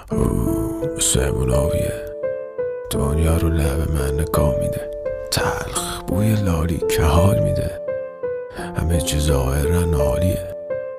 سمون آبیه، دنیا رو لب من نگاه میده، تلخ بوی لالی که حال میده، همه چیز ظاهرن عالیه،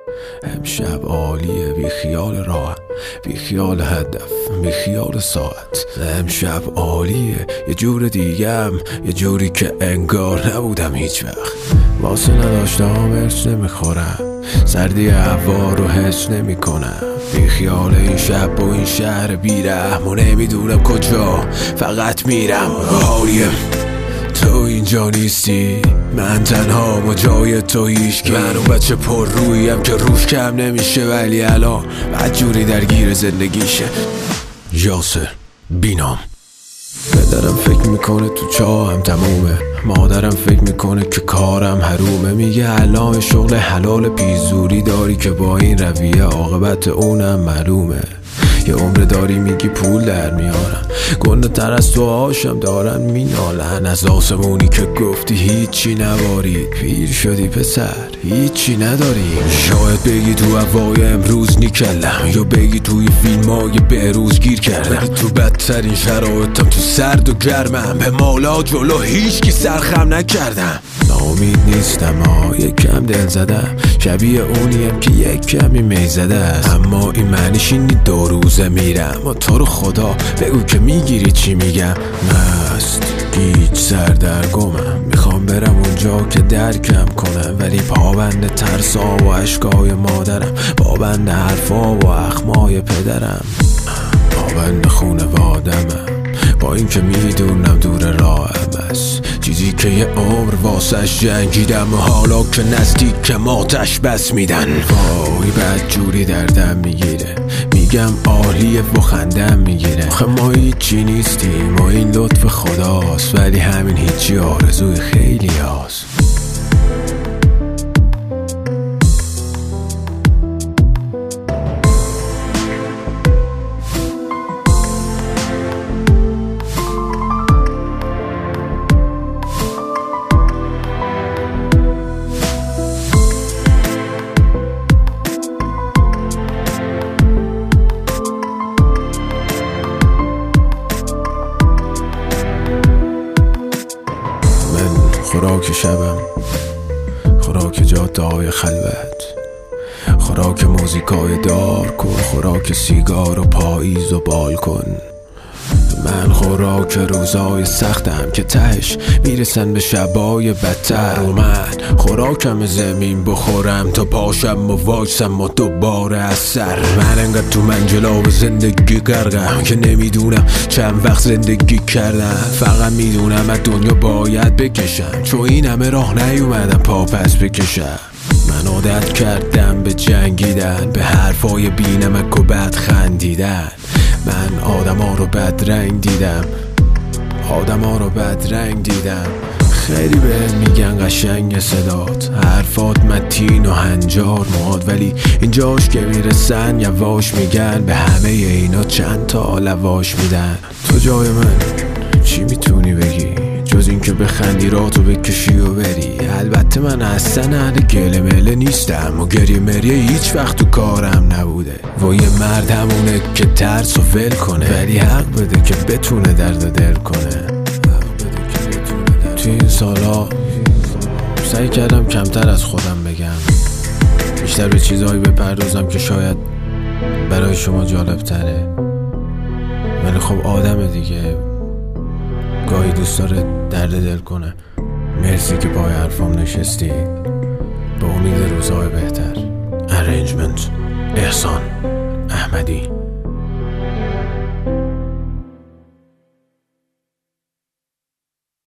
امشب عالیه، بی خیال راه، بی خیال هدف، بی خیال ساعت، امشب عالیه، یه جور دیگم، یه جوری که انگار نبودم هیچ وقت. واسه نداشتم ارچ نمیخورم، سردی هوا رو حس نمی کنم، بی خیال این شب و این شهر بیرحم و نمیدونم کجا فقط میرم. حالیه تو اینجا نیستی، من تنها و جای تو هیچکی، من اون بچه پر رویم که روش کم نمیشه، ولی الان بدجوری درگیر زندگیشه. یاسر بینام. پدرم فکر میکنه تو چاهم تمومه، مادرم فکر میکنه که کارم حرومه، میگه الان شغل حلال پیزوری داری که با این رویه عاقبت اونم معلومه. یه عمر داری میگی پول در میارم، گنده تر از تو هاشم دارن مینالن، از آسمونی که گفتی هیچی نبارید، پیر شدی پسر هیچی نداری. شاید بگی تو هوای امروز نیکلم، یا بگی توی فیلم های بهروز گیر کردم، تو بدترین شرایطم تو سرد و گرمم، به مالا جلو هیچکی سرخم نکردم. ناامید نیستم یکم دل زدم، شبیه اونیم که یک کمی می زده، اما این معنیش اینی 2 روزه میرم و تو رو خدا بگو که میگیری چی میگم. مست گیج سردرگمم، میخوام برم اونجا که درکم کنم، ولی پابند ترسا و عشقای مادرم، پابند حرفا و اخمای پدرم، پابند خونوادمم، با این که میدونم دور راهم است، چیزی که یه عمر واسش جنگیدم و حالا که نزدیک آتش بس میدن. وای بدجوری دردم میگیره، میگم عالیه و خندم میگیره، آخه ما هیچی نیستیم و این لطف خداست، ولی همین هیچی آرزوی خیلی هاست. خوراک شبم، خوراک جاده های خلوت، خوراک موزیکای دارک و خوراک سیگار و پاییز و بالکن. من خوراک روزای سختم که تهش میرسن به شبای بدتر، و من خوراکم زمین بخورم تا پاشم و وایسم و دوباره از سر. من انقدر تو منجلاب زندگی غرقم که نمیدونم چند وقت زندگی کردم، فقط میدونم از دنیا باید بکشم، چون این همه راه نیومدم پا پس بکشم. من عادت کردم به جنگیدن، به حرفای بی‌نمک و بد خندیدن، من آدما رو بدرنگ دیدم، آدما رو بدرنگ دیدم. خیلی بهت میگن قشنگ صدات، حرفات متین و هنجار ماد، ولی اینجاش که میرسن یواش میگن، به همه اینا چند تا لواش میدن. تو جای من چی میتونی بگی جز این که بخندی راتو بکشی و بری؟ البته من اصلا اهل گله مله نیستم و گریه مریه هیچ وقت تو کارم نبوده، و یه مرد همونه که ترس و ول کنه، ولی حق بده که بتونه درد دل کنه. توی این سالا سعی کردم کمتر از خودم بگم، بیشتر به چیزهایی بپردازم که شاید برای شما جالب تره، ولی خب آدم دیگه گاهی دوست داره درد دل کنه. مرسی که پای حرفام نشستی، به امید روزهای بهتر. ارنجمنت احسان.